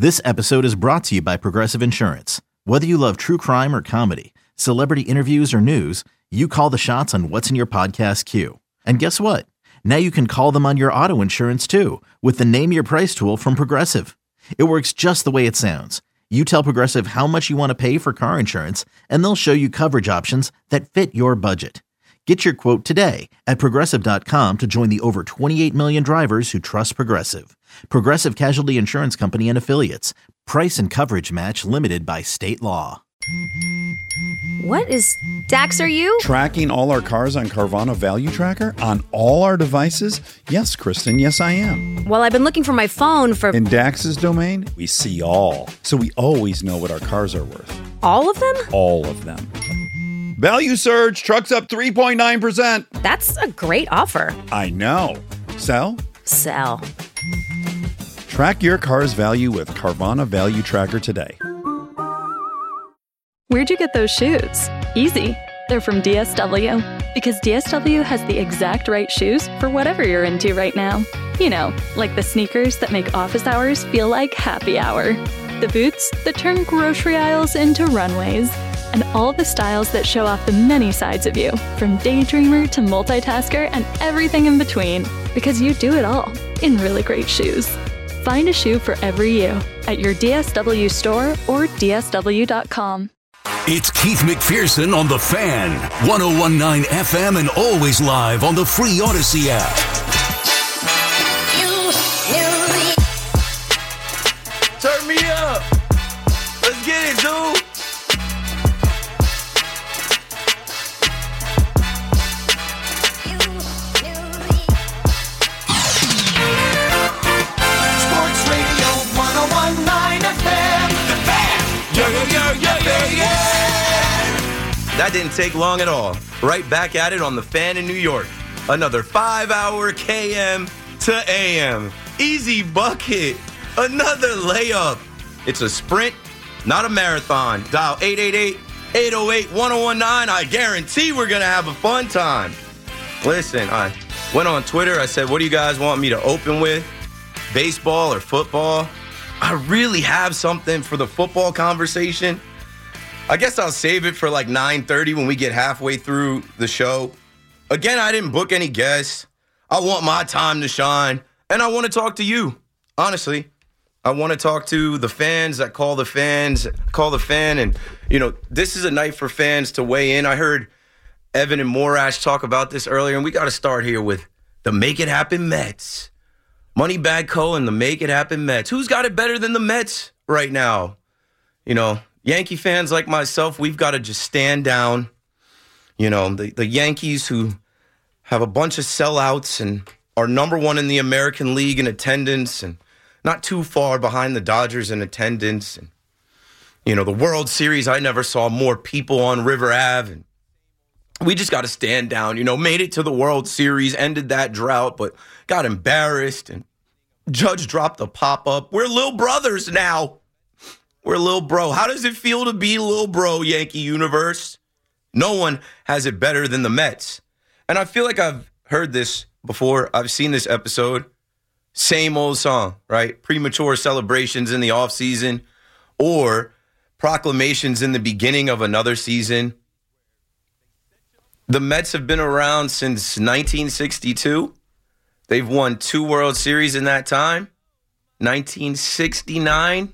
This episode is brought to you by Progressive Insurance. Whether you love true crime or comedy, celebrity interviews or news, you call the shots on what's in your podcast queue. And guess what? Now you can call them on your auto insurance too with the Name Your Price tool from Progressive. It works just the way it sounds. You tell Progressive how much you want to pay for car insurance, and they'll show you coverage options that fit your budget. Get your quote today at Progressive.com to join the over 28 million drivers who trust Progressive. Progressive Casualty Insurance Company and Affiliates. Price and coverage match limited by state law. What is... Dax, are you? Tracking all our cars on Carvana Value Tracker on all our devices? Yes, Kristen, yes I am. Well, I've been looking for my phone for... In Dax's domain, we see all. So we always know what our cars are worth. All of them? All of them. Value surge, trucks up 3.9%. That's a great offer. I know. Sell? Sell. Track your car's value with Carvana Value Tracker today. Where'd you get those shoes? Easy. They're from DSW. Because DSW has the exact right shoes for whatever you're into right now. You know, like the sneakers that make office hours feel like happy hour. The boots that turn grocery aisles into runways. And all the styles that show off the many sides of you, from daydreamer to multitasker and everything in between. Because you do it all in really great shoes. Find a shoe for every you at your DSW store or DSW.com. It's Keith McPherson on The Fan, 101.9 FM and always live on the free Odyssey app. Turn me up. Let's get it, dude. Sports Radio 101.9 FM. The Fan. Yeah. That didn't take long at all. Right back at it on The Fan in New York. Another 5-hour KM to AM. Easy bucket. Another layup. It's a sprint, not a marathon. Dial 888-808-1019. I guarantee we're going to have a fun time. Listen, I went on Twitter. I said, what do you guys want me to open with? Baseball or football? I really have something for the football conversation. I guess I'll save it for like 9:30 when we get halfway through the show. Again, I didn't book any guests. I want my time to shine, and I want to talk to you. Honestly, I want to talk to the fans that call the fan. And, you know, this is a night for fans to weigh in. I heard Evan and Morash talk about this earlier, and we got to start here with the Make It Happen Mets. Moneybag Co. and the Make It Happen Mets. Who's got it better than the Mets right now? You know, Yankee fans like myself, we've got to just stand down. You know, the Yankees who have a bunch of sellouts and are number one in the American League in attendance and not too far behind the Dodgers in attendance. And, you know, the World Series, I never saw more people on River Ave. And we just got to stand down. You know, made it to the World Series, ended that drought, but got embarrassed. And Judge dropped the pop-up. We're little brothers now. We're little bro. How does it feel to be little bro, Yankee universe? No one has it better than the Mets. And I feel like I've heard this before. I've seen this episode. Same old song, right? Premature celebrations in the offseason or proclamations in the beginning of another season. The Mets have been around since 1962. They've won 2 World Series in that time. 1969.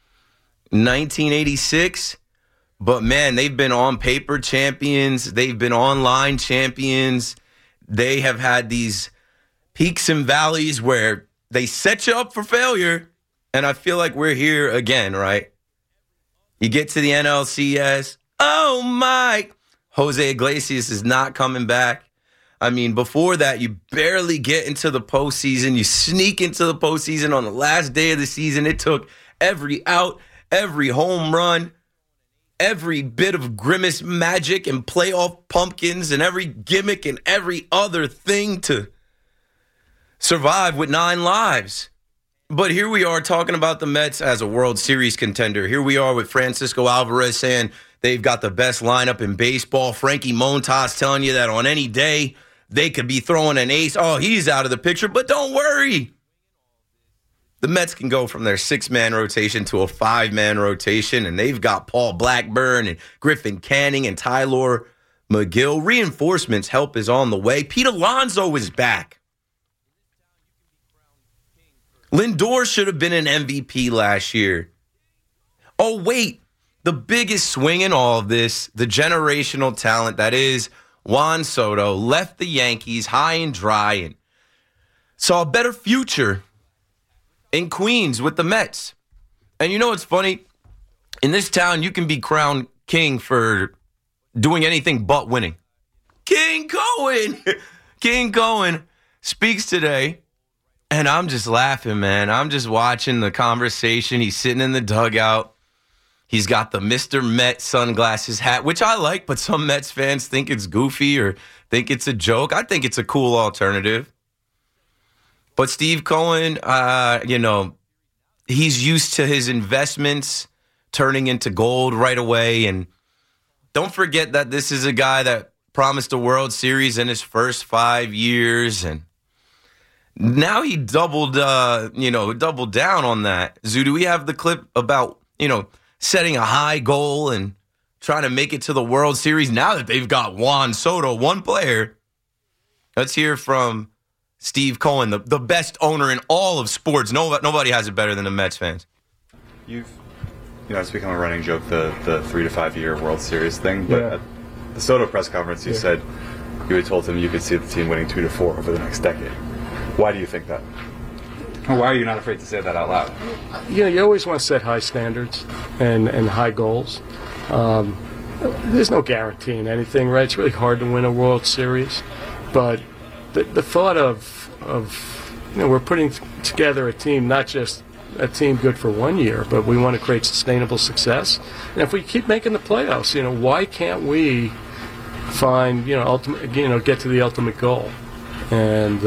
1986, but man, they've been on paper champions. They've been online champions. They have had these peaks and valleys where they set you up for failure. And I feel like we're here again, right? You get to the NLCS. Oh my, Jose Iglesias is not coming back. I mean, before that, you barely get into the postseason. You sneak into the postseason on the last day of the season. It took every out, every home run, every bit of grimace magic and playoff pumpkins and every gimmick and every other thing to survive with 9 lives. But here we are talking about the Mets as a World Series contender. Here we are with Francisco Alvarez saying they've got the best lineup in baseball. Frankie Montas telling you that on any day they could be throwing an ace. Oh, he's out of the picture. But don't worry. The Mets can go from their 6-man rotation to a 5-man rotation, and they've got Paul Blackburn and Griffin Canning and Tyler McGill. Reinforcements help is on the way. Pete Alonso is back. Lindor should have been an MVP last year. Oh, wait. The biggest swing in all of this, the generational talent that is Juan Soto, left the Yankees high and dry and saw a better future in Queens with the Mets. And you know what's funny? In this town, you can be crowned king for doing anything but winning. King Cohen! King Cohen speaks today, and I'm just laughing, man. I'm just watching the conversation. He's sitting in the dugout. He's got the Mr. Met sunglasses hat, which I like, but some Mets fans think it's goofy or think it's a joke. I think it's a cool alternative. But Steve Cohen, he's used to his investments turning into gold right away. And don't forget that this is a guy that promised a World Series in his first 5 years. And now he doubled down on that. Zoo, do we have the clip about, setting a high goal and trying to make it to the World Series now that they've got Juan Soto, one player? Let's hear from Steve Cohen, the best owner in all of sports. Nobody has it better than the Mets fans. It's become a running joke, the 3 to 5 year World Series thing. But at the Soto press conference, you said you had told him you could see the team winning 2 to 4 over the next decade. Why do you think that? Or why are you not afraid to say that out loud? You always want to set high standards and high goals. There's no guarantee in anything, right? It's really hard to win a World Series. But the thought of we're putting together a team, not just a team good for 1 year, but we want to create sustainable success. And if we keep making the playoffs, why can't we find, get to the ultimate goal? And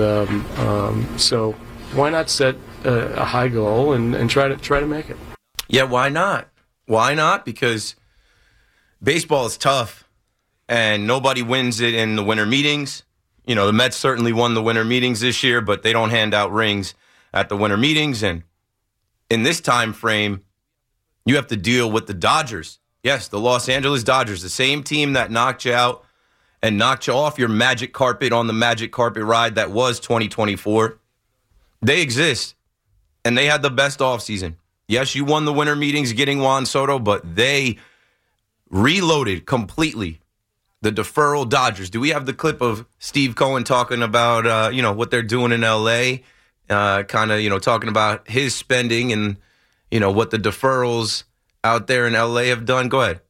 so why not set a high goal and try to make it? Yeah, why not? Why not? Because baseball is tough, and nobody wins it in the winter meetings. The Mets certainly won the winter meetings this year, but they don't hand out rings at the winter meetings. And in this time frame, you have to deal with the Dodgers. Yes, the Los Angeles Dodgers, the same team that knocked you out and knocked you off your magic carpet on the magic carpet ride that was 2024. They exist, and they had the best offseason. Yes, you won the winter meetings getting Juan Soto, but they reloaded completely. The deferral Dodgers. Do we have the clip of Steve Cohen talking about, what they're doing in L.A., talking about his spending and, what the deferrals out there in L.A. have done? Go ahead.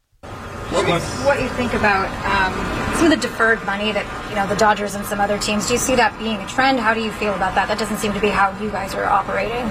What you think about some of the deferred money that, the Dodgers and some other teams, do you see that being a trend? How do you feel about that? That doesn't seem to be how you guys are operating.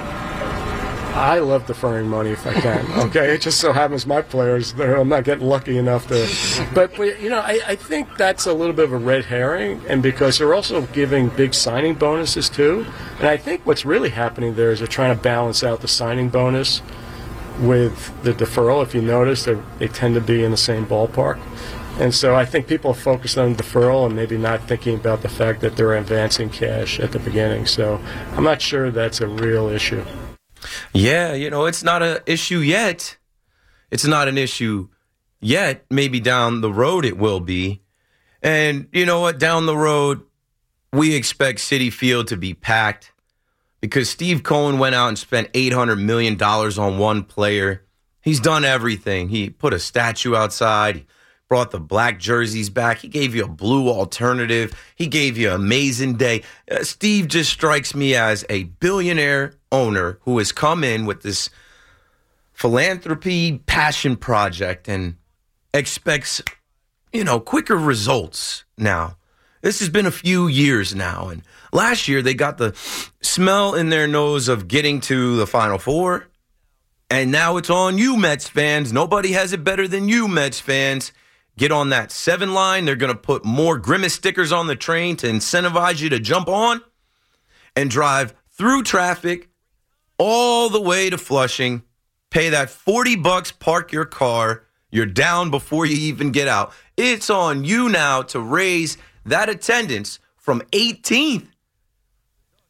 I love deferring money if I can. Okay, it just so happens my players, I'm not getting lucky enough to. But I think that's a little bit of a red herring, and because they're also giving big signing bonuses too. And I think what's really happening there is they're trying to balance out the signing bonus with the deferral. If you notice, they tend to be in the same ballpark. And so I think people are focused on deferral and maybe not thinking about the fact that they're advancing cash at the beginning. So I'm not sure that's a real issue. Yeah, it's not an issue yet. It's not an issue yet. Maybe down the road it will be. And you know what? Down the road, we expect Citi Field to be packed because Steve Cohen went out and spent $800 million on one player. He's done everything. He put a statue outside. He brought the black jerseys back. He gave you a blue alternative. He gave you an amazing day. Steve just strikes me as a billionaire owner who has come in with this philanthropy passion project and expects, quicker results now. This has been a few years now. And last year they got the smell in their nose of getting to the Final Four. And now it's on you, Mets fans. Nobody has it better than you, Mets fans. Get on that 7 line. They're going to put more Grimace stickers on the train to incentivize you to jump on and drive through traffic all the way to Flushing. Pay that $40, park your car. You're down before you even get out. It's on you now to raise that attendance from 18th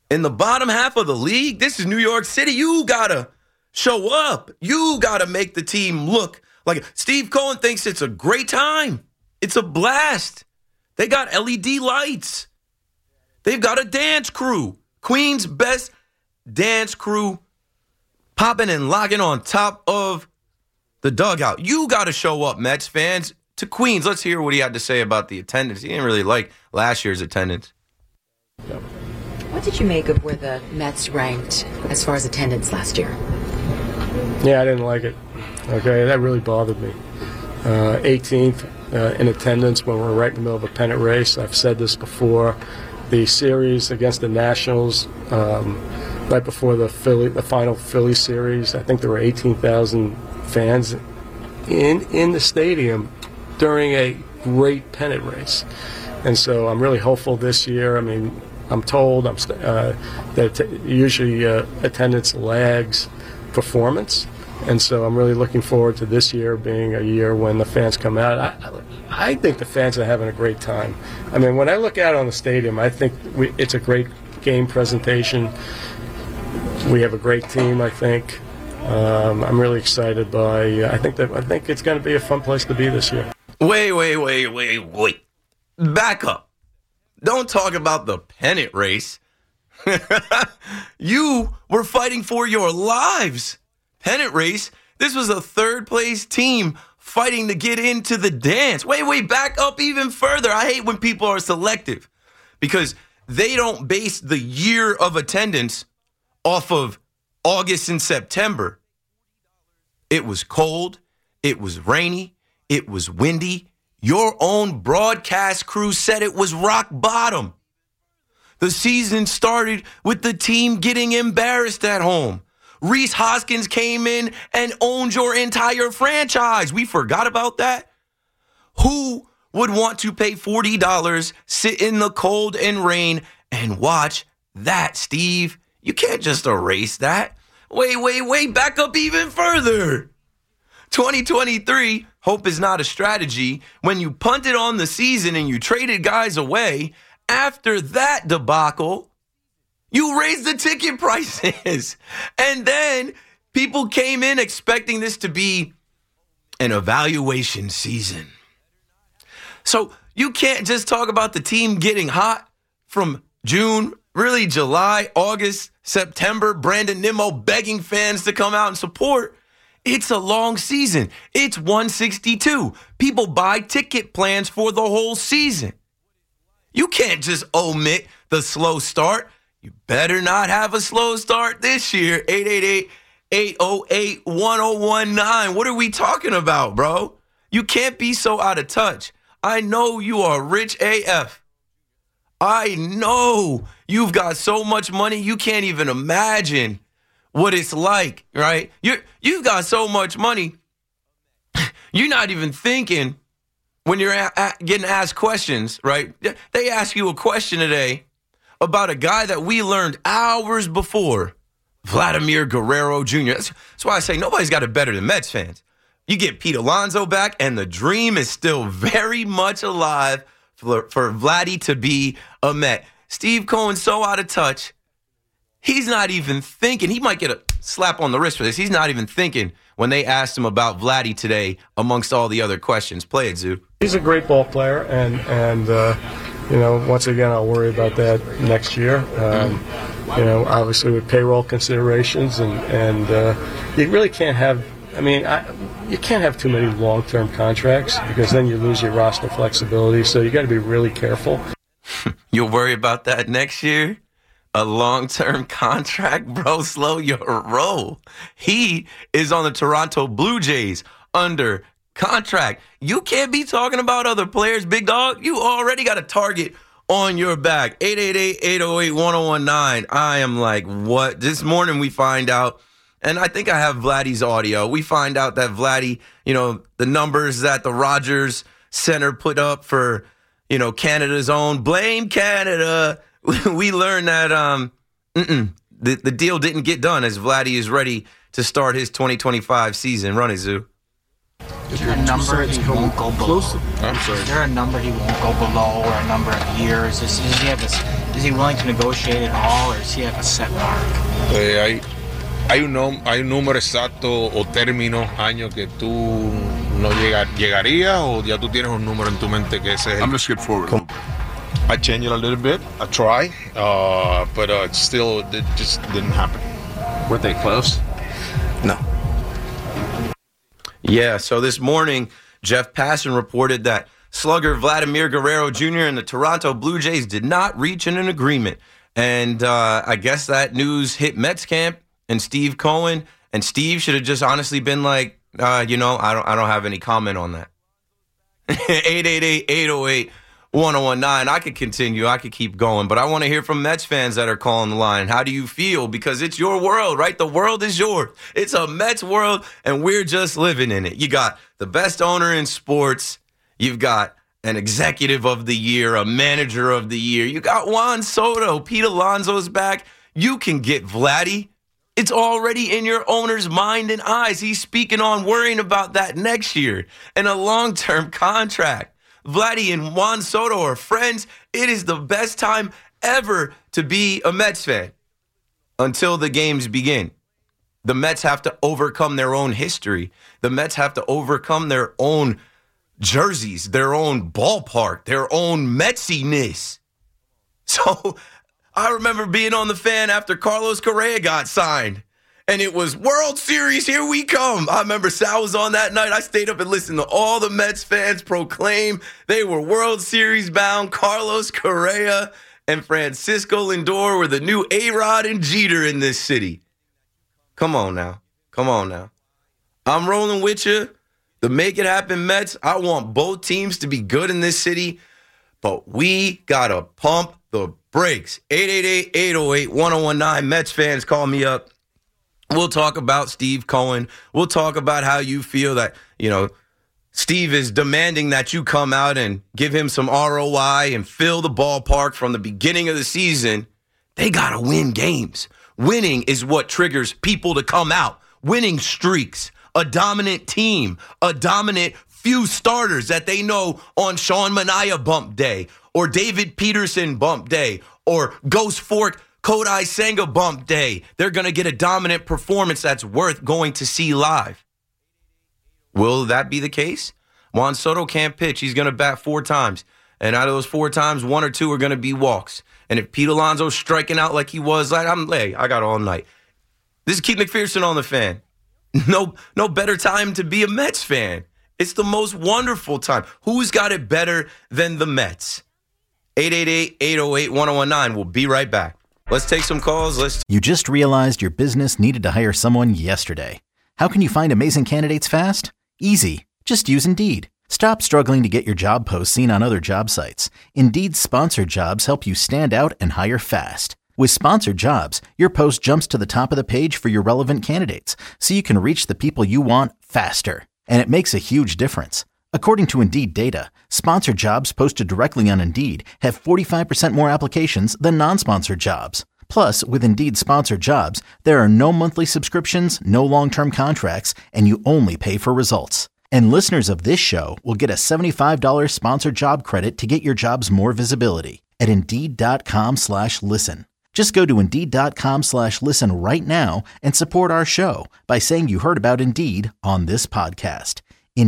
in the bottom half of the league, this is New York City. You got to show up. You got to make the team look like Steve Cohen thinks it's a great time. It's a blast. They got LED lights. They've got a dance crew. Queens' best dance crew popping and locking on top of the dugout. You got to show up, Mets fans, to Queens. Let's hear what he had to say about the attendance. He didn't really like last year's attendance. What did you make of where the Mets ranked as far as attendance last year? Yeah, I didn't like it. Okay, that really bothered me. 18th in attendance when we're right in the middle of a pennant race. I've said this before. The series against the Nationals, right before the final Philly series, I think there were 18,000 fans in the stadium during a great pennant race. And so I'm really hopeful this year. I mean, I'm told that usually attendance lags performance. And so I'm really looking forward to this year being a year when the fans come out. I think the fans are having a great time. I mean, when I look out on the stadium, I think it's a great game presentation. We have a great team, I think. I'm really excited by. I think it's going to be a fun place to be this year. Wait. Back up. Don't talk about the pennant race. You were fighting for your lives. Pennant race. This was a third-place team fighting to get into the dance. Wait, back up even further. I hate when people are selective because they don't base the year of attendance off of August and September. It was cold. It was rainy. It was windy. Your own broadcast crew said it was rock bottom. The season started with the team getting embarrassed at home. Rhys Hoskins came in and owned your entire franchise. We forgot about that. Who would want to pay $40, sit in the cold and rain, and watch that, Steve? You can't just erase that. Wait, back up even further. 2023, hope is not a strategy. When you punted on the season and you traded guys away, after that debacle, you raised the ticket prices. And then people came in expecting this to be an evaluation season. So you can't just talk about the team getting hot from June, really July, August, September, Brandon Nimmo begging fans to come out and support. It's a long season. It's 162. People buy ticket plans for the whole season. You can't just omit the slow start. You better not have a slow start this year. 888-808-1019. What are we talking about, bro? You can't be so out of touch. I know you are rich AF. I know you've got so much money you can't even imagine what it's like, right? You've got so much money, you're not even thinking when you're getting asked questions, right? They ask you a question today about a guy that we learned hours before, Vladimir Guerrero Jr. That's why I say nobody's got it better than Mets fans. You get Pete Alonso back, and the dream is still very much alive for Vladdy to be a Met. Steve Cohen's so out of touch, he's not even thinking. He might get a slap on the wrist for this. He's not even thinking when they asked him about Vladdy today amongst all the other questions. Play it, Zoo. He's a great ball player, and once again, I'll worry about that next year. Obviously with payroll considerations, and you really can't have. You can't have too many long-term contracts because then you lose your roster flexibility. So you got to be really careful. You'll worry about that next year? A long-term contract? Bro, slow your roll. He is on the Toronto Blue Jays under contract. You can't be talking about other players, big dog. You already got a target on your back. 888-808-1019. I am like, what? This morning we find out, and I think I have Vladdy's audio. We find out that Vladdy, the numbers that the Rogers Center put up for, Canada's own, blame Canada. We learned that the deal didn't get done as Vladdy is ready to start his 2025 season. Run it, Zoo. Is there a number he won't go below? I'm sorry. Is there a number he won't go below or a number of years? Does he have Is he willing to negotiate at all, or is he like a set mark? Hay un número exacto o término, año que tú no llegarías, o ya tú tienes un número en tu mente que ese es el... I'm going to skip forward. I changed it a little bit. I try, but it just didn't happen. Were they close? No. Yeah, so this morning, Jeff Passan reported that slugger Vladimir Guerrero Jr. and the Toronto Blue Jays did not reach an agreement. And I guess that news hit Mets camp and Steve Cohen. And Steve should have just honestly been like, I don't have any comment on that. 888-808-1019. I could continue. I could keep going. But I want to hear from Mets fans that are calling the line. How do you feel? Because it's your world, right? The world is yours. It's a Mets world, and we're just living in it. You got the best owner in sports. You've got an executive of the year, a manager of the year. You got Juan Soto. Pete Alonso's back. You can get Vladdy. It's already in your owner's mind and eyes. He's speaking on worrying about that next year and a long-term contract. Vladdy and Juan Soto are friends. It is the best time ever to be a Mets fan until the games begin. The Mets have to overcome their own history. The Mets have to overcome their own jerseys, their own ballpark, their own Metsiness. So I remember being on the Fan after Carlos Correa got signed. And it was World Series, here we come. I remember Sal was on that night. I stayed up and listened to all the Mets fans proclaim they were World Series bound. Carlos Correa and Francisco Lindor were the new A-Rod and Jeter in this city. Come on now. I'm rolling with you. The Make It Happen Mets, I want both teams to be good in this city, but we got to pump the brakes. 888-808-1019. Mets fans, call me up. We'll talk about Steve Cohen. We'll talk about how you feel that, Steve is demanding that you come out and give him some ROI and fill the ballpark from the beginning of the season. They got to win games. Winning is what triggers people to come out. Winning streaks, a dominant team, a dominant few starters that they know on Sean Manaea bump day or David Peterson bump day or Ghost Fork Kodai Senga bump day. They're going to get a dominant performance that's worth going to see live. Will that be the case? Juan Soto can't pitch. He's going to bat 4 times. And out of those 4 times, 1 or 2 are going to be walks. And if Pete Alonso's striking out like he was, I got all night. This is Keith McPherson on the Fan. No better time to be a Mets fan. It's the most wonderful time. Who's got it better than the Mets? 888-808-1019. We'll be right back. Let's take some calls. You just realized your business needed to hire someone yesterday. How can you find amazing candidates fast? Easy. Just use Indeed. Stop struggling to get your job posts seen on other job sites. Indeed's sponsored jobs help you stand out and hire fast. With sponsored jobs, your post jumps to the top of the page for your relevant candidates, so you can reach the people you want faster. And it makes a huge difference. According to Indeed data, sponsored jobs posted directly on Indeed have 45% more applications than non-sponsored jobs. Plus, with Indeed sponsored jobs, there are no monthly subscriptions, no long-term contracts, and you only pay for results. And listeners of this show will get a $75 sponsored job credit to get your jobs more visibility at Indeed.com/listen. Just go to Indeed.com/listen right now and support our show by saying you heard about Indeed on this podcast.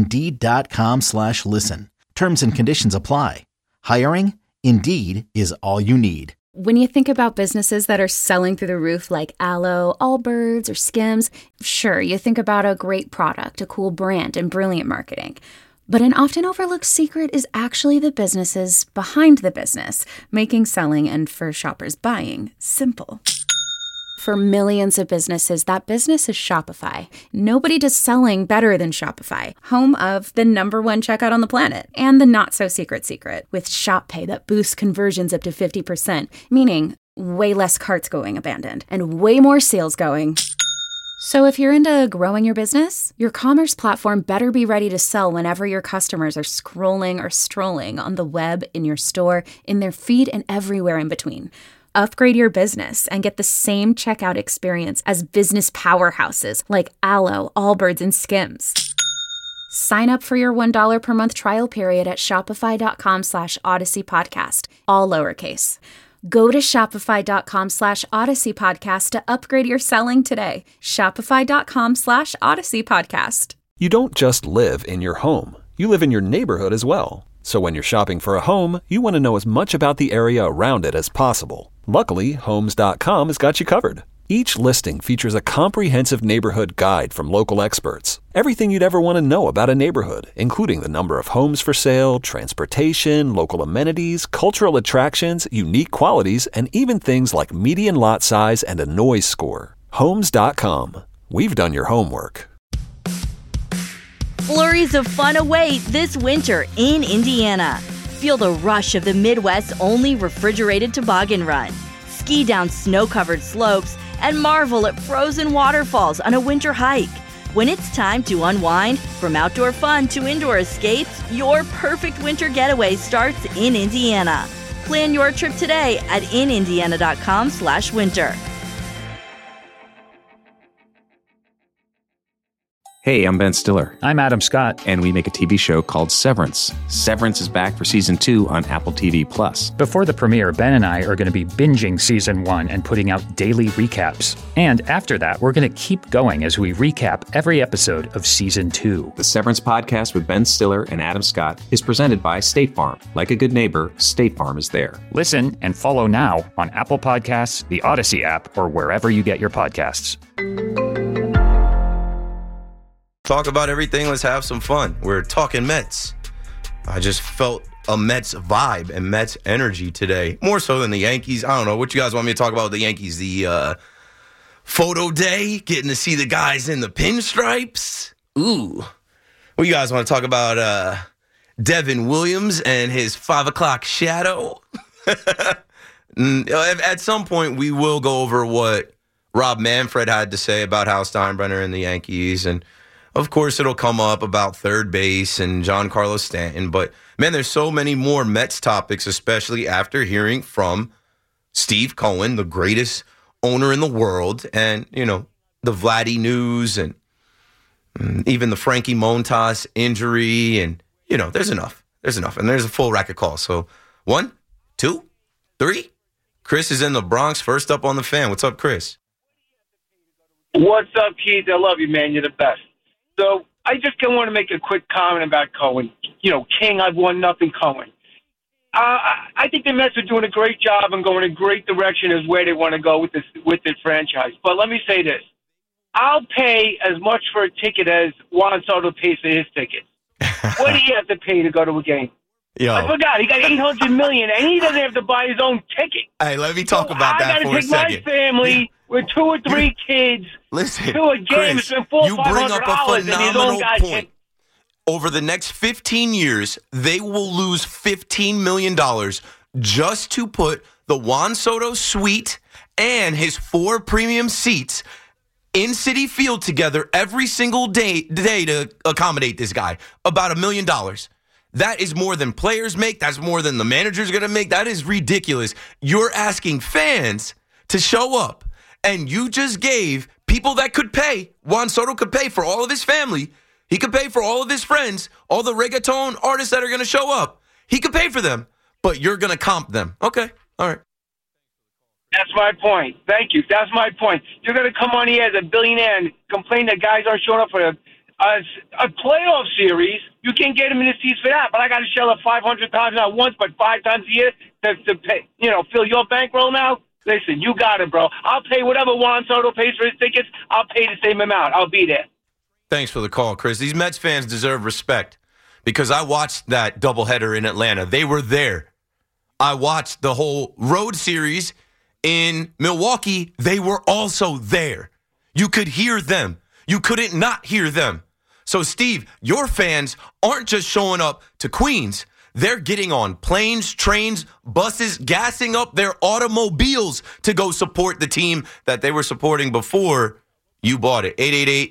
Indeed.com/listen. Terms and conditions apply. Hiring? Indeed is all you need. When you think about businesses that are selling through the roof like Aloe, Allbirds, or Skims, sure, you think about a great product, a cool brand, and brilliant marketing. But an often overlooked secret is actually the businesses behind the business, making selling and for shoppers buying simple. For millions of businesses, that business is Shopify. Nobody does selling better than Shopify, home of the #1 checkout on the planet and the not-so-secret secret with Shop Pay that boosts conversions up to 50%, meaning way less carts going abandoned and way more sales going. So if you're into growing your business, your commerce platform better be ready to sell whenever your customers are scrolling or strolling on the web, in your store, in their feed, and everywhere in between. Upgrade your business and get the same checkout experience as business powerhouses like Aloe, Allbirds, and Skims. Sign up for your $1 per month trial period at shopify.com/Odyssey podcast, all lowercase. Go to shopify.com/Odyssey Podcast to upgrade your selling today. Shopify.com/Odyssey Podcast. You don't just live in your home. You live in your neighborhood as well. So when you're shopping for a home, you want to know as much about the area around it as possible. Luckily, Homes.com has got you covered. Each listing features a comprehensive neighborhood guide from local experts. Everything you'd ever want to know about a neighborhood, including the number of homes for sale, transportation, local amenities, cultural attractions, unique qualities, and even things like median lot size and a noise score. Homes.com. We've done your homework. Flurries of fun await this winter in Indiana. Feel the rush of the Midwest's only refrigerated toboggan run. Ski down snow-covered slopes and marvel at frozen waterfalls on a winter hike. When it's time to unwind, from outdoor fun to indoor escapes, your perfect winter getaway starts in Indiana. Plan your trip today at inindiana.com/winter. Hey, I'm Ben Stiller. I'm Adam Scott. And we make a TV show called Severance. Severance is back for Season 2 on Apple TV+. Before the premiere, Ben and I are going to be binging Season 1 and putting out daily recaps. And after that, we're going to keep going as we recap every episode of Season 2. The Severance podcast with Ben Stiller and Adam Scott is presented by State Farm. Like a good neighbor, State Farm is there. Listen and follow now on Apple Podcasts, the Odyssey app, or wherever you get your podcasts. Talk about everything. Let's have some fun. We're talking Mets. I just felt a Mets vibe and Mets energy today, more so than the Yankees. I don't know what you guys want me to talk about with the Yankees. The photo day, getting to see the guys in the pinstripes. Ooh. What you guys want to talk about? Devin Williams and his 5 o'clock shadow. At some point, we will go over what Rob Manfred had to say about Hal Steinbrenner and the Yankees, and of course, it'll come up about third base and Giancarlo Stanton. But, man, there's so many more Mets topics, especially after hearing from Steve Cohen, the greatest owner in the world, and, you know, the Vladdy news and even the Frankie Montas injury. And, you know, there's enough. There's enough. And there's a full rack of calls. So 1, 2, 3. Chris is in the Bronx, first up on the Fan. What's up, Chris? What's up, Keith? I love you, man. You're the best. So I just want to make a quick comment about Cohen. You know, King, I've won nothing, Cohen. I think the Mets are doing a great job and going in a great direction as where they want to go with this franchise. But let me say this. I'll pay as much for a ticket as Juan Soto pays for his ticket. What do you have to pay to go to a game? Yo. I forgot. He got $800 million, and he doesn't have to buy his own ticket. Hey, let me talk about that for a second. I got to take my family with 2 or 3 kids to a game. It's been $400 or $500, and his own guy point. Over the next 15 years, they will lose $15 million just to put the Juan Soto suite and his 4 premium seats in Citi Field together every single day to accommodate this guy. About $1 million. That is more than players make. That's more than the manager's going to make. That is ridiculous. You're asking fans to show up, and you just gave people that could pay. Juan Soto could pay for all of his family. He could pay for all of his friends, all the reggaeton artists that are going to show up. He could pay for them, but you're going to comp them. Okay, all right. That's my point. Thank you. That's my point. You're going to come on here as a billionaire and complain that guys aren't showing up for a playoff series. You can't get him in the seats for that, but I got to shell out $500,000 not once, but 5 times a year to pay, fill your bankroll now. Listen, you got it, bro. I'll pay whatever Juan Soto pays for his tickets. I'll pay the same amount. I'll be there. Thanks for the call, Chris. These Mets fans deserve respect because I watched that doubleheader in Atlanta. They were there. I watched the whole road series in Milwaukee. They were also there. You could hear them. You couldn't not hear them. So, Steve, your fans aren't just showing up to Queens. They're getting on planes, trains, buses, gassing up their automobiles to go support the team that they were supporting before you bought it.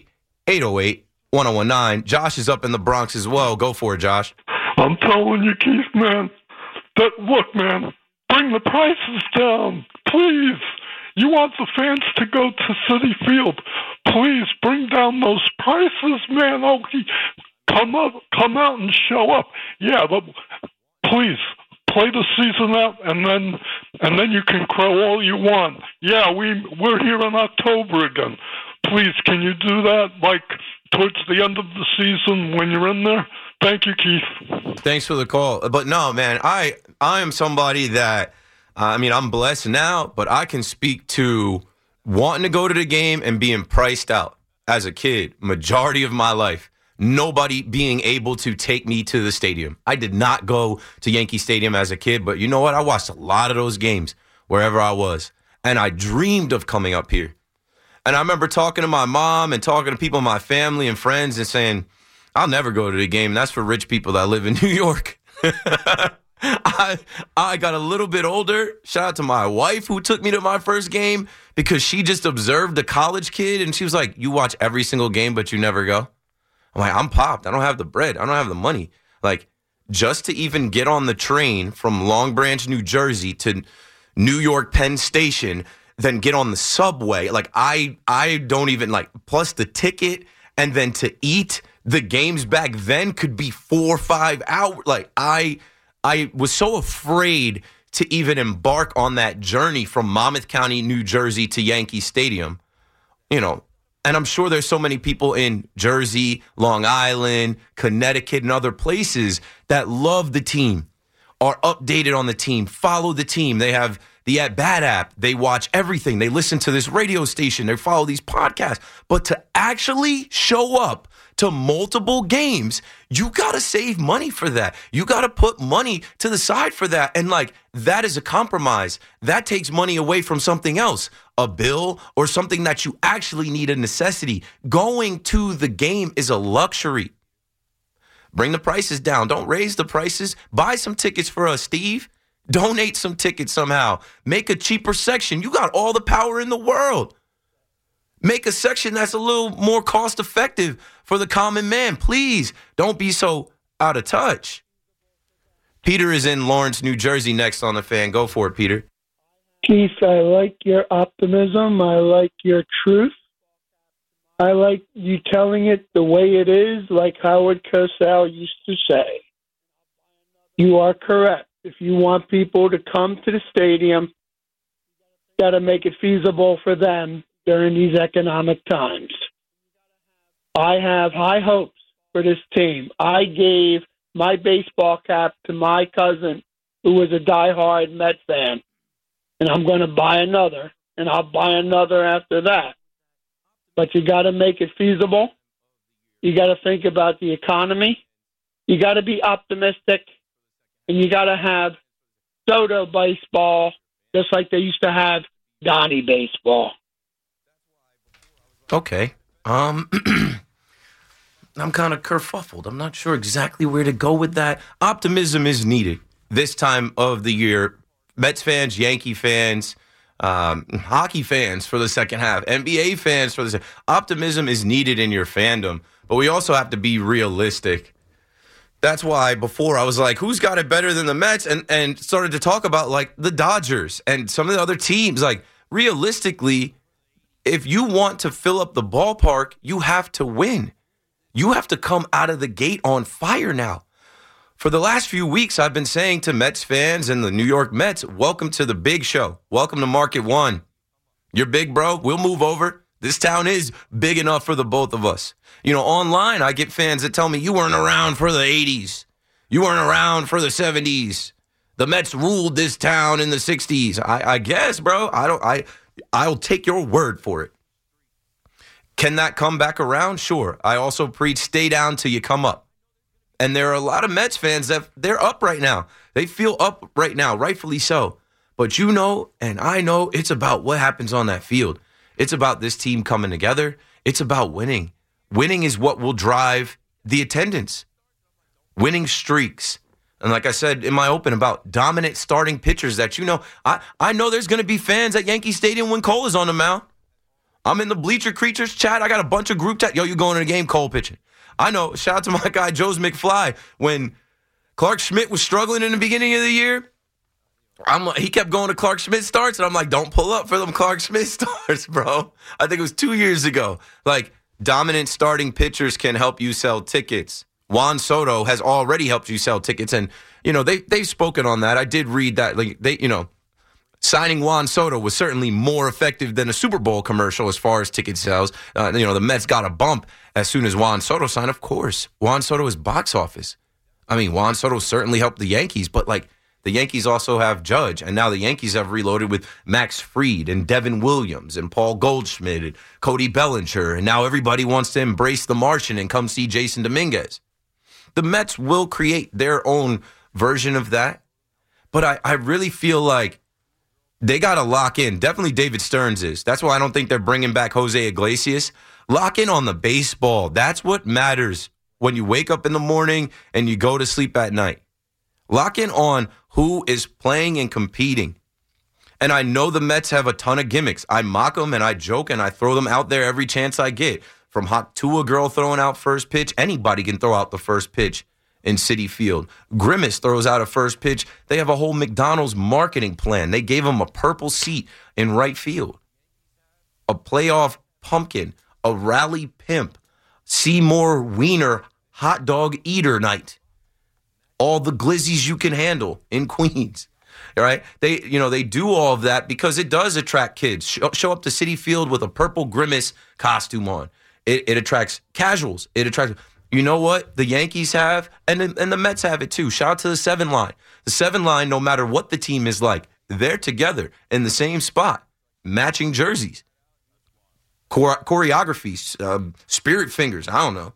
888-808-1019. Josh is up in the Bronx as well. Go for it, Josh. I'm telling you, Keith, man, look, man, bring the prices down, please. You want the fans to go to Citi Field. Please bring down those prices, man. Oh, come out and show up. Yeah, but please, play the season out, and then you can crow all you want. Yeah, we're here in October again. Please, can you do that, like, towards the end of the season when you're in there? Thank you, Keith. Thanks for the call. But no, man, I am somebody that, I'm blessed now, but I can speak to wanting to go to the game and being priced out as a kid, majority of my life. Nobody being able to take me to the stadium. I did not go to Yankee Stadium as a kid, but you know what? I watched a lot of those games wherever I was, and I dreamed of coming up here. And I remember talking to my mom and talking to people in my family and friends and saying, I'll never go to the game. That's for rich people that live in New York. I got a little bit older. Shout out to my wife who took me to my first game because she just observed a college kid, and she was like, you watch every single game, but you never go? I'm like, I'm popped. I don't have the bread. I don't have the money. Like, just to even get on the train from Long Branch, New Jersey to New York Penn Station, then get on the subway. Like, I don't even, like, plus the ticket and then to eat. The games back then could be 4 or 5 hours. Like, I was so afraid to even embark on that journey from Monmouth County, New Jersey to Yankee Stadium, you know. And I'm sure there's so many people in Jersey, Long Island, Connecticut, and other places that love the team, are updated on the team, follow the team. They have the At Bat app. They watch everything. They listen to this radio station. They follow these podcasts. But to actually show up to multiple games, you got to save money for that. You got to put money to the side for that. And, like, that is a compromise. That takes money away from something else, a bill or something that you actually need, a necessity. Going to the game is a luxury. Bring the prices down. Don't raise the prices. Buy some tickets for us, Steve. Donate some tickets somehow. Make a cheaper section. You got all the power in the world. Make a section that's a little more cost effective for the common man. Please don't be so out of touch. Peter is in Lawrence, New Jersey next on The Fan. Go for it, Peter. Keith, I like your optimism. I like your truth. I like you telling it the way it is, like Howard Cosell used to say. You are correct. If you want people to come to the stadium, you got to make it feasible for them during these economic times. I have high hopes for this team. I gave my baseball cap to my cousin who was a diehard Mets fan, and I'm going to buy another, and I'll buy another after that. But you got to make it feasible. You got to think about the economy. You got to be optimistic, and you got to have Soto baseball just like they used to have Donnie baseball. Okay. I'm kind of kerfuffled. I'm not sure exactly where to go with that. Optimism is needed this time of the year. Mets fans, Yankee fans, hockey fans for the second half, NBA fans for the second. Optimism is needed in your fandom, but we also have to be realistic. That's why before I was like, who's got it better than the Mets? And started to talk about, like, the Dodgers and some of the other teams. Like, realistically, if you want to fill up the ballpark, you have to win. You have to come out of the gate on fire now. For the last few weeks, I've been saying to Mets fans and the New York Mets, welcome to the big show. Welcome to Market One. You're big, bro. We'll move over. This town is big enough for the both of us. You know, online, I get fans that tell me you weren't around for the 80s. You weren't around for the 70s. The Mets ruled this town in the 60s. I guess, bro. I'll take your word for it. Can that come back around? Sure. I also preach stay down till you come up. And there are a lot of Mets fans that they're up right now. They feel up right now, rightfully so. But you know, and I know, it's about what happens on that field. It's about this team coming together. It's about winning. Winning is what will drive the attendance. Winning streaks. And like I said in my open about dominant starting pitchers that, you know, I know there's going to be fans at Yankee Stadium when Cole is on the mound. I'm in the Bleacher Creatures chat. I got a bunch of group chat. Yo, you going to the game? Cole pitching. I know. Shout out to my guy, Joe's McFly. When Clark Schmidt was struggling in the beginning of the year, he kept going to Clark Schmidt starts, and I'm like, don't pull up for them Clark Schmidt starts, bro. I think it was 2 years ago. Like, dominant starting pitchers can help you sell tickets. Juan Soto has already helped you sell tickets, and they've spoken on that. I did read that signing Juan Soto was certainly more effective than a Super Bowl commercial as far as ticket sales. The Mets got a bump as soon as Juan Soto signed. Of course, Juan Soto is box office. I mean, Juan Soto certainly helped the Yankees, but the Yankees also have Judge, and now the Yankees have reloaded with Max Fried and Devin Williams and Paul Goldschmidt and Cody Bellinger, and now everybody wants to embrace the Martian and come see Jason Dominguez. The Mets will create their own version of that, but I really feel like they got to lock in. Definitely David Stearns is. That's why I don't think they're bringing back Jose Iglesias. Lock in on the baseball. That's what matters when you wake up in the morning and you go to sleep at night. Lock in on who is playing and competing. And I know the Mets have a ton of gimmicks. I mock them and I joke and I throw them out there every chance I get. From Hot to a girl throwing out first pitch, anybody can throw out the first pitch in Citi Field. Grimace throws out a first pitch. They have a whole McDonald's marketing plan. They gave him a purple seat in right field. A playoff pumpkin, a rally pimp, Seymour Wiener hot dog eater night. All the glizzies you can handle in Queens. All right? They do all of that because it does attract kids. Show up to Citi Field with a purple Grimace costume on. It attracts casuals. It attracts... You know what the Yankees have, and the Mets have it too. Shout out to the 7 line. The 7 line, no matter what the team is like, they're together in the same spot, matching jerseys, choreographies, spirit fingers. I don't know.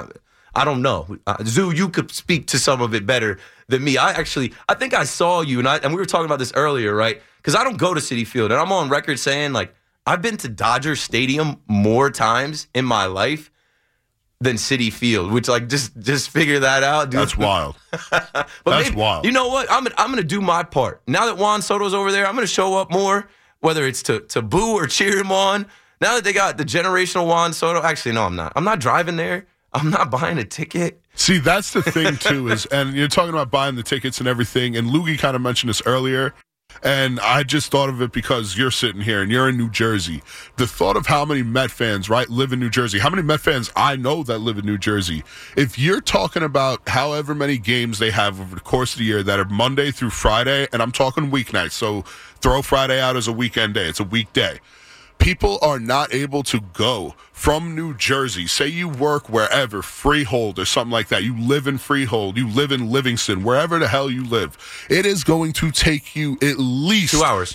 I don't know. Zoo, you could speak to some of it better than me. I think I saw you, and we were talking about this earlier, right? Because I don't go to Citi Field, and I'm on record saying, I've been to Dodger Stadium more times in my life than Citi Field, which just figure that out, dude. That's wild. That's wild. You know what? I'm gonna do my part. Now that Juan Soto's over there, I'm gonna show up more, whether it's to boo or cheer him on. Now that they got the generational Juan Soto, actually, no, I'm not. I'm not driving there. I'm not buying a ticket. See, that's the thing too, and you're talking about buying the tickets and everything, and Loogie kind of mentioned this earlier. And I just thought of it because you're sitting here and you're in New Jersey. The thought of how many Met fans, right, live in New Jersey, how many Met fans I know that live in New Jersey. If you're talking about however many games they have over the course of the year that are Monday through Friday, and I'm talking weeknights, so throw Friday out as a weekend day. It's a weekday. People are not able to go from New Jersey. Say you work wherever, Freehold or something like that. You live in Freehold. You live in Livingston, wherever the hell you live. It is going to take you at least 2 hours.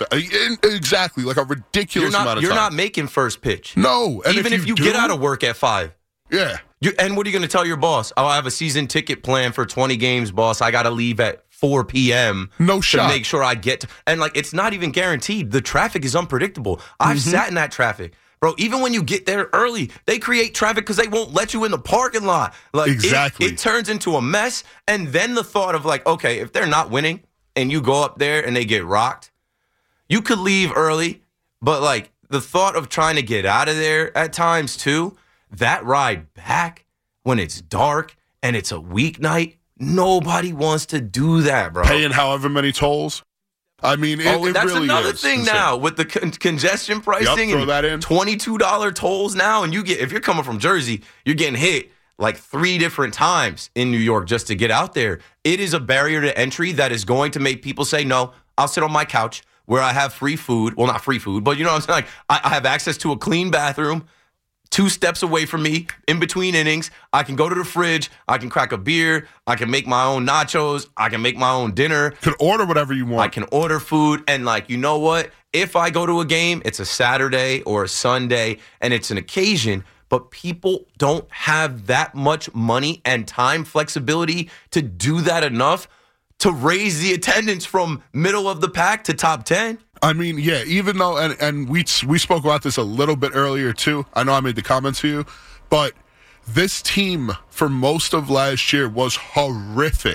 2+. Exactly. Like a ridiculous amount of time. You're not making first pitch. No. And even if you get out of work at 5. Yeah. And what are you going to tell your boss? Oh, I have a season ticket plan for 20 games, boss. I got to leave at 4 p.m. No shot. To make sure I get to, and it's not even guaranteed. The traffic is unpredictable. I've sat in that traffic. Bro, even when you get there early, they create traffic because they won't let you in the parking lot. Exactly. It turns into a mess. And then the thought of okay, if they're not winning and you go up there and they get rocked, you could leave early. But the thought of trying to get out of there at times too, that ride back when it's dark and it's a weeknight, nobody wants to do that, bro. Paying however many tolls. I mean, it that's really another is thing insane. now with the congestion pricing. Throw that in. $22 tolls now, and if you're coming from Jersey, you're getting hit 3 different times in New York just to get out there. It is a barrier to entry that is going to make people say, no, I'll sit on my couch where I have free food. Well, not free food, but you know what I'm saying? I have access to a clean bathroom. 2 steps away from me, in between innings. I can go to the fridge. I can crack a beer. I can make my own nachos. I can make my own dinner. You can order whatever you want. I can order food. And you know what? If I go to a game, it's a Saturday or a Sunday, and it's an occasion, but people don't have that much money and time flexibility to do that enough to raise the attendance from middle of the pack to top 10. I mean, yeah, even though, and we spoke about this a little bit earlier too. I know I made the comments to you, but this team for most of last year was horrific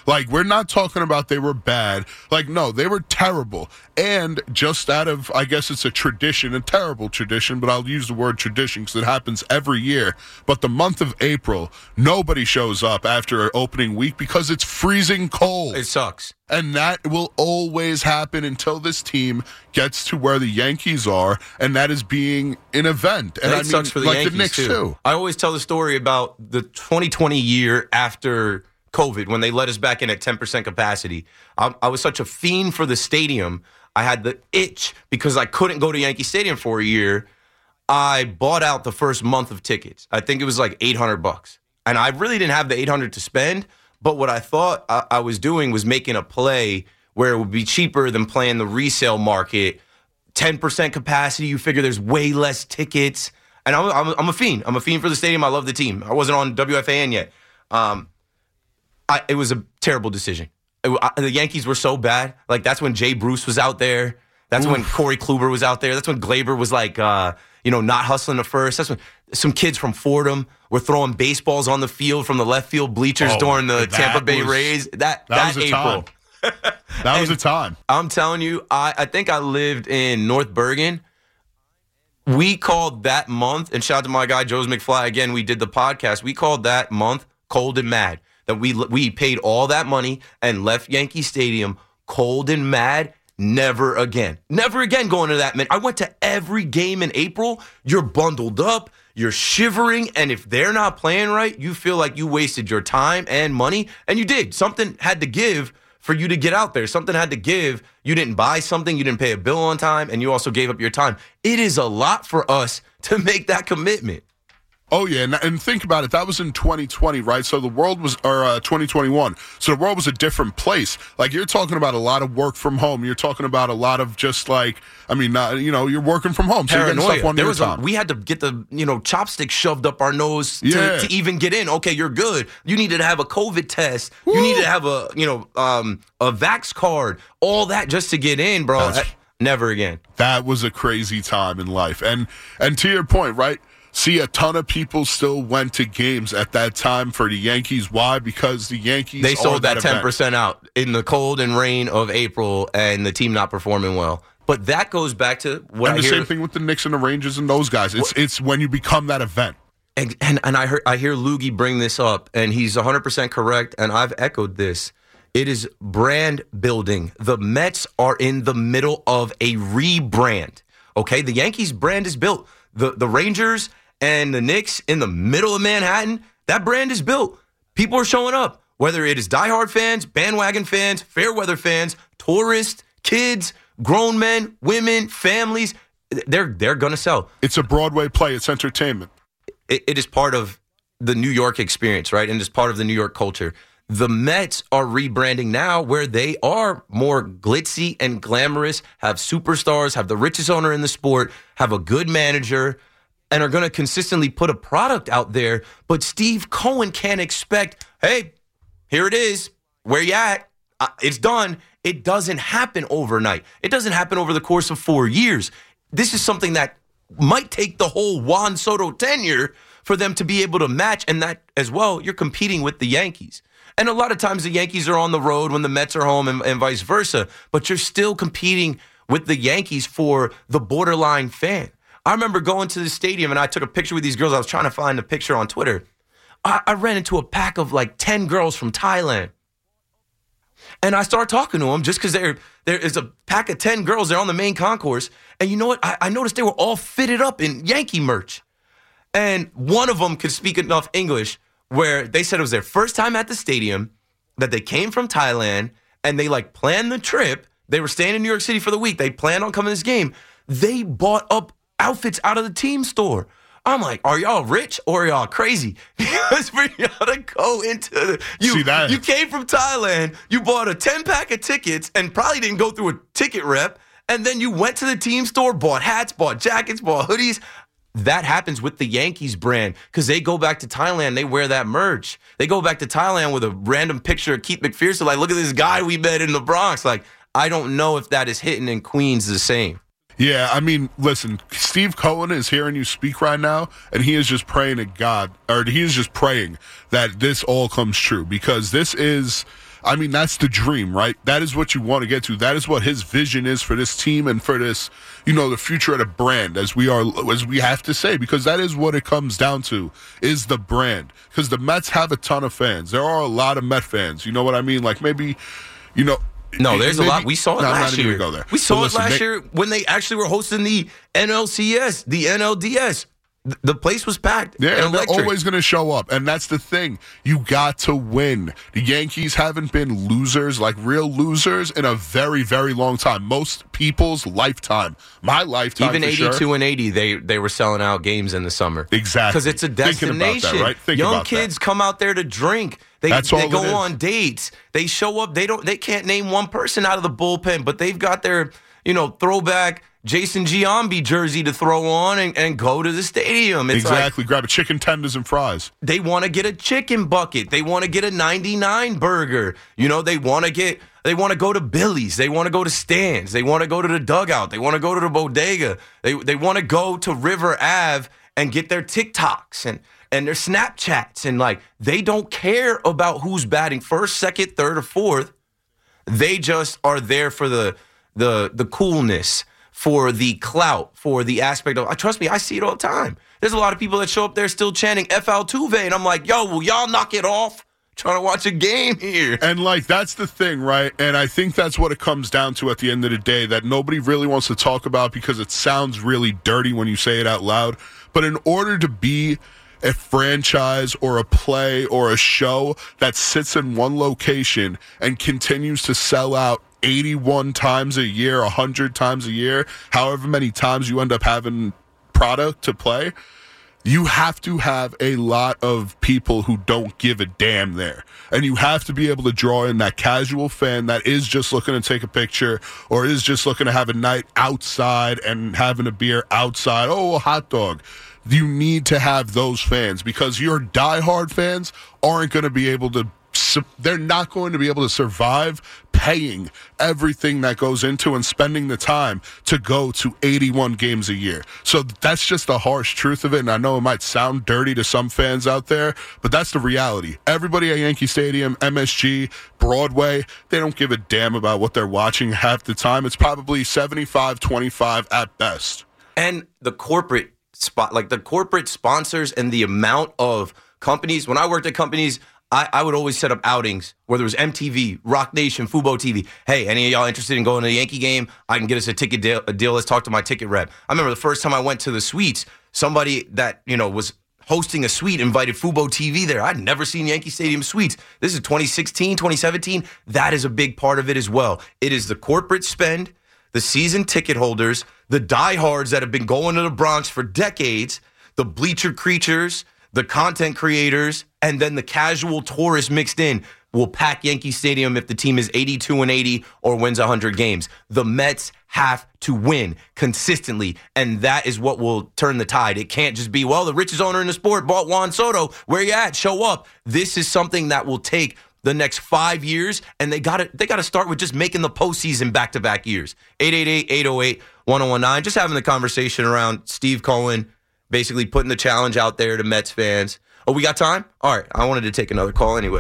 Like, we're not talking about they were bad. Like, no, they were terrible. And just out of, I guess it's a tradition, a terrible tradition, but I'll use the word tradition because it happens every year. But the month of April, nobody shows up after opening week because it's freezing cold. It sucks. And that will always happen until this team gets to where the Yankees are, and that is being an event. And it sucks for the Yankees, the Knicks too. I always tell the story about the 2020 year after COVID when they let us back in at 10% capacity. I was such a fiend for the stadium. I had the itch because I couldn't go to Yankee Stadium for a year. I bought out the first month of tickets. I think it was like $800. And I really didn't have the $800 to spend. But what I thought I was doing was making a play where it would be cheaper than playing the resale market. 10% capacity, you figure there's way less tickets. And I'm a fiend. I'm a fiend for the stadium. I love the team. I wasn't on WFAN yet. It was a terrible decision. The Yankees were so bad. Like, that's when Jay Bruce was out there. That's when Corey Kluber was out there. That's when Glaber was like, not hustling at first. That's when some kids from Fordham were throwing baseballs on the field from the left field bleachers during the Tampa Bay Rays. That was April. That was a time. I'm telling you, I think I lived in North Bergen. We called that month, and shout out to my guy, Joe's McFly. Again, we did the podcast. We called that month Cold and Mad. That we paid all that money and left Yankee Stadium cold and mad. Never again. Never again going to that. Man, I went to every game in April. You're bundled up. You're shivering. And if they're not playing right, you feel like you wasted your time and money. And you did. Something had to give for you to get out there. Something had to give. You didn't buy something. You didn't pay a bill on time. And you also gave up your time. It is a lot for us to make that commitment. Oh, yeah, and think about it. That was in 2020, right? So the world was, or 2021. So the world was a different place. Like, you're talking about a lot of work from home. You're talking about a lot of just like, you're working from home. So you're getting stuff one day at a time. We had to get the, chopsticks shoved up our nose to even get in. Okay, you're good. You needed to have a COVID test. Woo! You needed to have a Vax card. All that just to get in, bro. Never again. That was a crazy time in life. And to your point, right? See, a ton of people still went to games at that time for the Yankees. Why? Because the Yankees they sold that 10% event out in the cold and rain of April, and the team not performing well. But that goes back to what and the same thing with the Knicks and the Rangers and those guys. It's when you become that event. And I hear Loogie bring this up, and he's 100% correct, and I've echoed this. It is brand building. The Mets are in the middle of a rebrand. Okay, the Yankees brand is built. The Rangers and the Knicks in the middle of Manhattan, that brand is built. People are showing up, whether it is diehard fans, bandwagon fans, fair weather fans, tourists, kids, grown men, women, families. They're going to sell. It's a Broadway play. It's entertainment. It is part of the New York experience, right? And it's part of the New York culture. The Mets are rebranding now where they are more glitzy and glamorous, have superstars, have the richest owner in the sport, have a good manager, and are going to consistently put a product out there. But Steve Cohen can't expect, hey, here it is. Where you at? It's done. It doesn't happen overnight. It doesn't happen over the course of 4 years. This is something that might take the whole Juan Soto tenure for them to be able to match. And that as well, you're competing with the Yankees. And a lot of times the Yankees are on the road when the Mets are home and vice versa. But you're still competing with the Yankees for the borderline fan. I remember going to the stadium and I took a picture with these girls. I was trying to find a picture on Twitter. I ran into a pack of like 10 girls from Thailand. And I started talking to them just because there is a pack of 10 girls there on the main concourse. And you know what? I noticed they were all fitted up in Yankee merch. And one of them could speak enough English where they said it was their first time at the stadium, that they came from Thailand, and they like planned the trip. They were staying in New York City for the week. They planned on coming to this game. They bought up outfits out of the team store. I'm like, are y'all rich or are y'all crazy? Because for y'all to go into you came from Thailand, you bought a 10-pack of tickets and probably didn't go through a ticket rep, and then you went to the team store, bought hats, bought jackets, bought hoodies. That happens with the Yankees brand because they go back to Thailand, they wear that merch. They go back to Thailand with a random picture of Keith McPherson, like, look at this guy we met in the Bronx. Like, I don't know if that is hitting in Queens the same. Yeah, I mean, listen, Steve Cohen is hearing you speak right now, and he is just praying to God, or he is just praying that this all comes true, because this is, I mean, that's the dream, right? That is what you want to get to. That is what his vision is for this team and for this, the future of the brand, as we have to say, because that is what it comes down to, is the brand. Because the Mets have a ton of fans. There are a lot of Met fans. You know what I mean? Like maybe, No, there's a lot. We saw it last year. Go there. We saw it last year when they actually were hosting the NLCS, the NLDS. The place was packed. Yeah, and they're always going to show up. And that's the thing. You got to win. The Yankees haven't been losers, like real losers, in a very, very long time. Most people's lifetime. My lifetime, even 82 and 80, they were selling out games in the summer. Exactly. Because it's a destination. Thinking about that, right? Think Young about kids that. come out there to drink. They go on dates. They show up. They can't name one person out of the bullpen, but they've got their, throwback Jason Giambi jersey to throw on and go to the stadium. It's exactly. Grab a chicken tenders and fries. They want to get a chicken bucket. They want to get a 99 burger. They want to go to Billy's. They want to go to Stan's. They want to go to the dugout. They want to go to the bodega. They want to go to River Ave and get their TikToks and their Snapchats. And they don't care about who's batting first, second, third, or fourth. They just are there for the coolness, for the clout, for the aspect of, trust me, I see it all the time. There's a lot of people that show up there still chanting F. Altuve, and I'm like, yo, will y'all knock it off? Trying to watch a game here. And that's the thing, right? And I think that's what it comes down to at the end of the day, that nobody really wants to talk about because it sounds really dirty when you say it out loud. But in order to be a franchise or a play or a show that sits in one location and continues to sell out 81 times a year, 100 times a year, however many times you end up having product to play, you have to have a lot of people who don't give a damn there. And you have to be able to draw in that casual fan that is just looking to take a picture or is just looking to have a night outside and having a beer outside. Oh, a hot dog. You need to have those fans because your diehard fans aren't going to be able to, they're not going to be able to survive paying everything that goes into and spending the time to go to 81 games a year. So that's just the harsh truth of it. And I know it might sound dirty to some fans out there, but that's the reality. Everybody at Yankee Stadium, MSG, Broadway, they don't give a damn about what they're watching half the time. It's probably 75-25 at best. And the corporate the corporate sponsors and the amount of companies. When I worked at companies, I would always set up outings where there was MTV, Rock Nation, Fubo TV. Hey, any of y'all interested in going to the Yankee game? I can get us a ticket deal. Let's talk to my ticket rep. I remember the first time I went to the suites, somebody that, was hosting a suite invited Fubo TV there. I'd never seen Yankee Stadium suites. This is 2016, 2017. That is a big part of it as well. It is the corporate spend, the season ticket holders, the diehards that have been going to the Bronx for decades, the bleacher creatures, the content creators, and then the casual tourists mixed in will pack Yankee Stadium if the team is 82 and 80 or wins 100 games. The Mets have to win consistently, and that is what will turn the tide. It can't just be, well, the richest owner in the sport bought Juan Soto. Where you at? Show up. This is something that will take the next 5 years, and they got to start with just making the postseason back-to-back years. 888-808-1019. Just having the conversation around Steve Cohen, basically putting the challenge out there to Mets fans. Oh, we got time? All right. I wanted to take another call anyway.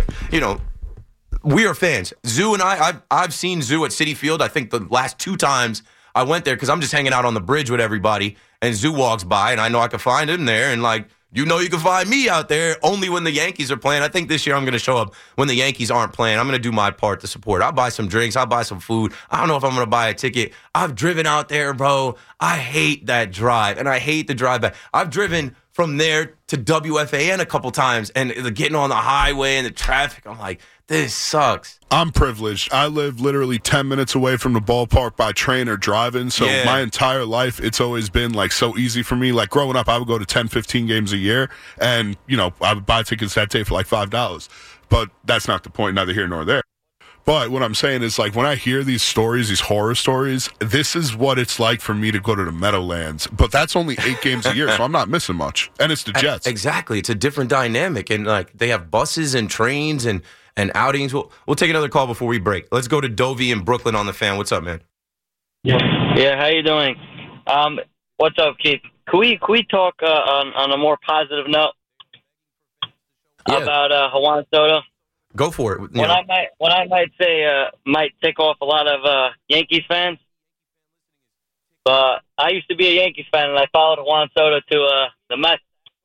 We are fans. Zoo and I've seen Zoo at Citi Field. I think the last 2 times I went there because I'm just hanging out on the bridge with everybody, and Zoo walks by, and I know I can find him there, and you can find me out there only when the Yankees are playing. I think this year I'm going to show up when the Yankees aren't playing. I'm going to do my part to support. I'll buy some drinks. I'll buy some food. I don't know if I'm going to buy a ticket. I've driven out there, bro. I hate that drive, and I hate the drive back. I've driven from there to WFAN a couple times, and getting on the highway and the traffic, I'm like, this sucks. I'm privileged. I live literally 10 minutes away from the ballpark by train or driving. So my entire life, it's always been so easy for me. Growing up, I would go to 10, 15 games a year, and, I would buy tickets that day for $5. But that's not the point, neither here nor there. But what I'm saying is, when I hear these stories, these horror stories, this is what it's like for me to go to the Meadowlands. But that's only 8 games a year, so I'm not missing much. And it's the Jets. Exactly. It's a different dynamic. And, they have buses and trains and outings. We'll take another call before we break. Let's go to Dovey in Brooklyn on the Fan. What's up, man? Yeah, how you doing? What's up, Keith? Can we talk on a more positive note about Juan Soto? Go for it. What I might say might tick off a lot of Yankees fans. But I used to be a Yankees fan, and I followed Juan Soto to the Mets.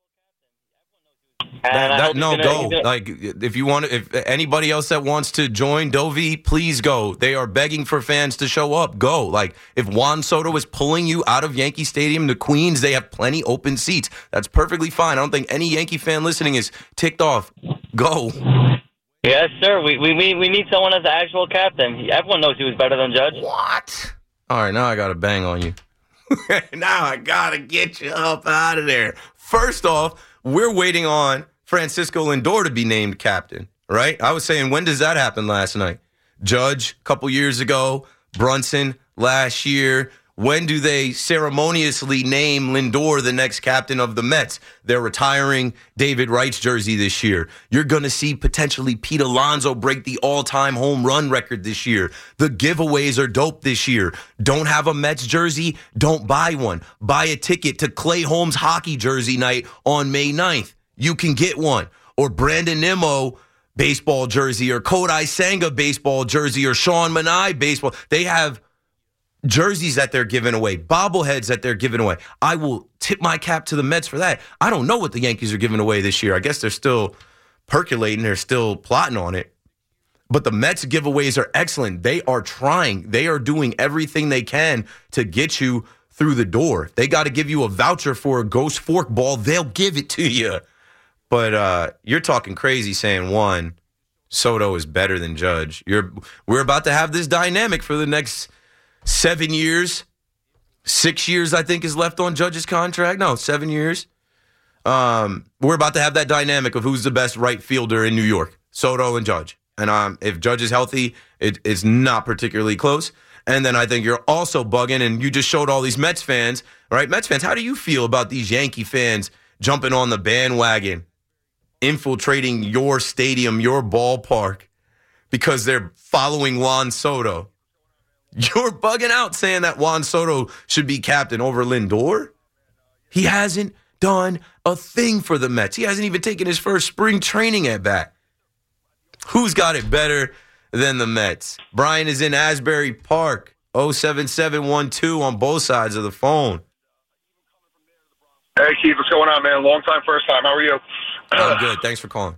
Like, if anybody else that wants to join Dovey, please go. They are begging for fans to show up. Go. Like, if Juan Soto is pulling you out of Yankee Stadium to Queens, they have plenty open seats. That's perfectly fine. I don't think any Yankee fan listening is ticked off. Go. Yes, sir. We need someone as the actual captain. Everyone knows he was better than Judge. What? All right, now I got to bang on you. Now I got to get you up out of there. First off, we're waiting on Francisco Lindor to be named captain, right? I was saying, when does that happen last night? Judge, a couple years ago. Brunson, last year. When do they ceremoniously name Lindor the next captain of the Mets? They're retiring David Wright's jersey this year. You're going to see potentially Pete Alonso break the all-time home run record this year. The giveaways are dope this year. Don't have a Mets jersey? Don't buy one. Buy a ticket to Clay Holmes hockey jersey night on May 9th. You can get one. Or Brandon Nimmo baseball jersey, or Kodai Senga baseball jersey, or Sean Manai baseball. They have jerseys that they're giving away, bobbleheads that they're giving away. I will tip my cap to the Mets for that. I don't know what the Yankees are giving away this year. I guess they're still percolating. They're still plotting on it. But the Mets giveaways are excellent. They are trying. They are doing everything they can to get you through the door. If they got to give you a voucher for a ghost fork ball, they'll give it to you. But you're talking crazy saying, one, Soto is better than Judge. We're about to have this dynamic for the next 7 years. 6 years, I think, is left on Judge's contract. No, 7 years. We're about to have that dynamic of who's the best right fielder in New York, Soto and Judge. And if Judge is healthy, it's not particularly close. And then I think you're also bugging, and you just showed all these Mets fans, right? Mets fans, how do you feel about these Yankee fans jumping on the bandwagon, infiltrating your stadium, your ballpark, because they're following Juan Soto? You're bugging out saying that Juan Soto should be captain over Lindor? He hasn't done a thing for the Mets. He hasn't even taken his first spring training at bat. Who's got it better than the Mets? Brian is in Asbury Park, 07712 on both sides of the phone. Hey, Keith, what's going on, man? Long time, first time. How are you? I'm good. Thanks for calling.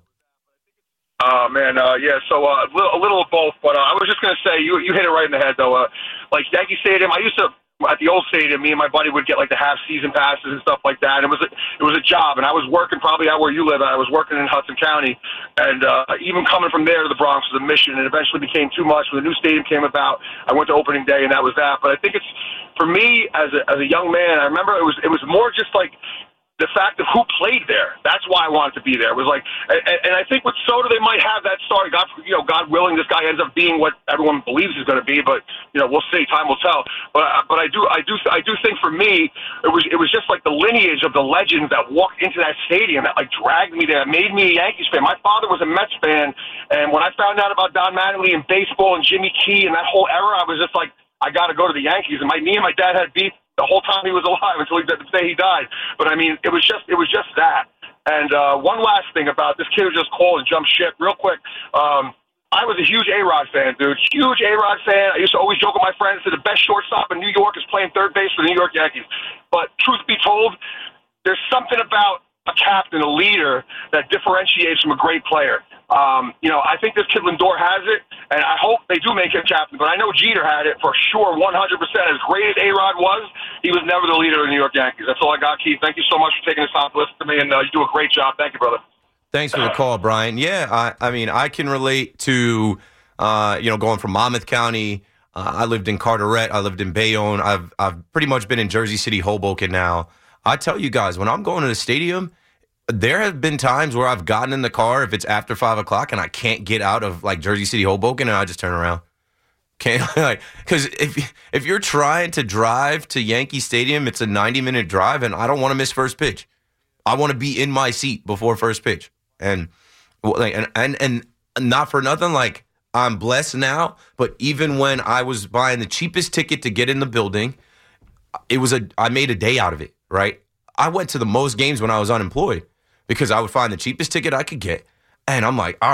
So a little of both, but I was just going to say, you hit it right in the head, though. Like Yankee Stadium, I used to, at the old stadium, me and my buddy would get like the half-season passes and stuff like that. And it was a job, and I was working probably out where you live. I was working in Hudson County, and even coming from there to the Bronx was a mission, and eventually became too much. When the new stadium came about, I went to opening day, and that was that. But I think it's, for me, as a young man, I remember it was more just like the fact of who played there. That's why I wanted to be there. It was like, and I think with Soto, they might have that story. God willing, this guy ends up being what everyone believes he's going to be. But we'll see. Time will tell. But I do think for me, it was just like the lineage of the legends that walked into that stadium that like dragged me there, made me a Yankees fan. My father was a Mets fan, and when I found out about Don Mattingly and baseball and Jimmy Key and that whole era, I was just like, I got to go to the Yankees. And me and my dad had beef the whole time he was alive until the day he died. But I mean, it was just that. And one last thing about this kid who just called and jumped ship real quick. I was a huge A-Rod fan, dude. Huge A-Rod fan. I used to always joke with my friends that the best shortstop in New York is playing third base for the New York Yankees. But truth be told, there's something about a captain, a leader, that differentiates from a great player. I think this kid Lindor has it, and I hope they do make him captain. But I know Jeter had it for sure, 100%. As great as A-Rod was, he was never the leader of the New York Yankees. That's all I got, Keith. Thank you so much for taking this time to listen to me, and you do a great job. Thank you, brother. Thanks for the call, Brian. Yeah, I mean, I can relate to, going from Monmouth County. I lived in Carteret. I lived in Bayonne. I've pretty much been in Jersey City, Hoboken now. I tell you guys, when I'm going to the stadium, there have been times where I've gotten in the car if it's after 5 o'clock and I can't get out of like Jersey City, Hoboken, and I just turn around. Because if you're trying to drive to Yankee Stadium, it's a 90-minute drive, and I don't want to miss first pitch. I want to be in my seat before first pitch, and not for nothing. Like, I'm blessed now, but even when I was buying the cheapest ticket to get in the building, I made a day out of it. Right? I went to the most games when I was unemployed, because I would find the cheapest ticket I could get. And I'm like, all right,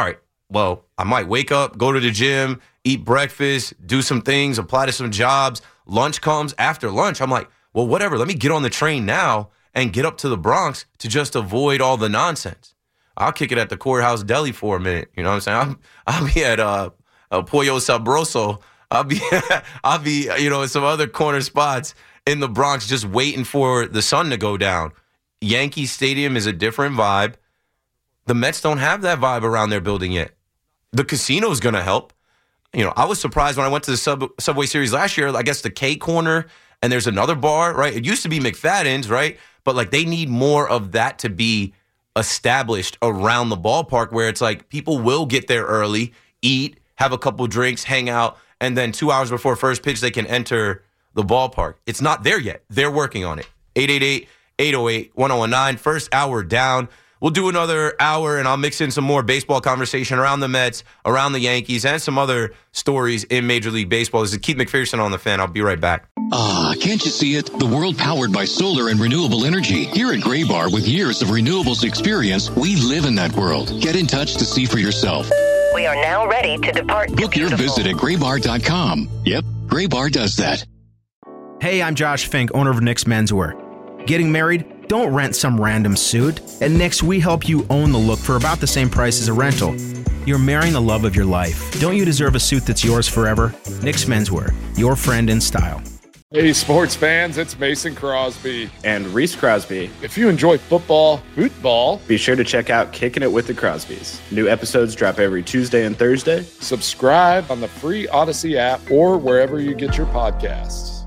well, I might wake up, go to the gym, eat breakfast, do some things, apply to some jobs. Lunch comes. After lunch, I'm like, well, whatever. Let me get on the train now and get up to the Bronx to just avoid all the nonsense. I'll kick it at the Courthouse Deli for a minute. You know what I'm saying? I'll be at Pollo Sabroso. I'll be in some other corner spots in the Bronx just waiting for the sun to go down. Yankee Stadium is a different vibe. The Mets don't have that vibe around their building yet. The casino's going to help. I was surprised when I went to the Subway Series last year. I guess the K Corner, and there's another bar, right? It used to be McFadden's, right? But like they need more of that to be established around the ballpark where it's like people will get there early, eat, have a couple drinks, hang out, and then 2 hours before first pitch, they can enter the ballpark. It's not there yet. They're working on it. 888-808-1019. First hour down. We'll do another hour, and I'll mix in some more baseball conversation around the Mets, around the Yankees, and some other stories in Major League Baseball. This is Keith McPherson on The Fan. I'll be right back. Can't you see it? The world powered by solar and renewable energy. Here at Graybar, with years of renewables experience, we live in that world. Get in touch to see for yourself. We are now ready to depart. Book your visit at graybar.com. Yep, Graybar does that. Hey, I'm Josh Fink, owner of Nick's Menswear. Getting married? Don't rent some random suit. At Nick's, we help you own the look for about the same price as a rental. You're marrying the love of your life. Don't you deserve a suit that's yours forever? Nick's Menswear, your friend in style. Hey, sports fans, it's Mason Crosby. And Reese Crosby. If you enjoy football, be sure to check out Kicking It with the Crosbys. New episodes drop every Tuesday and Thursday. Subscribe on the free Odyssey app or wherever you get your podcasts.